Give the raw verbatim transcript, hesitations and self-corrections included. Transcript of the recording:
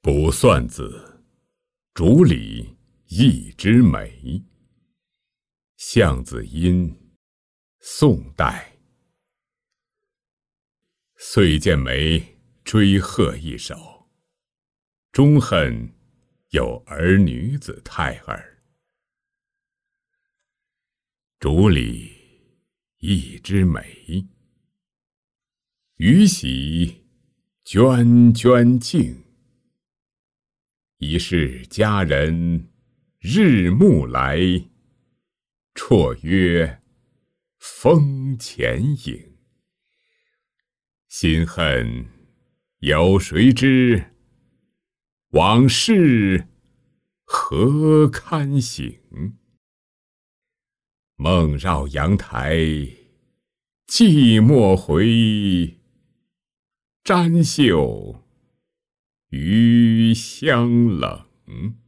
卜算子·竹里一枝梅。向子殷，宋代。遂见梅追鹤一首，终恨有儿女子态耳。竹里一枝梅，雨洗涓涓净。疑是佳人日暮来，绰约风前影。心恨有谁知，往事何堪醒。梦绕阳台寂寞回，沾袖余香冷。